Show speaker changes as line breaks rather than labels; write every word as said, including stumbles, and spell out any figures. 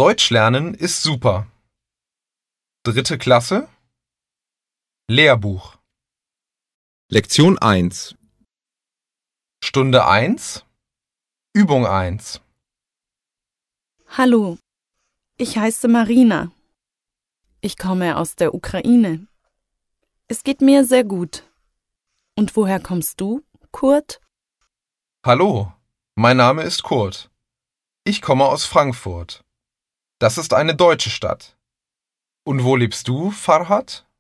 Deutsch lernen ist super. Dritte Klasse. Lehrbuch.
Lektion eins.
Stunde eins. Übung eins.
Hallo, ich heiße Marina. Ich komme aus der Ukraine. Es geht mir sehr gut. Und woher kommst du, Kurt?
Hallo, mein Name ist Kurt. Ich komme aus Frankfurt. Das ist eine deutsche Stadt. Und wo lebst du, Farhad?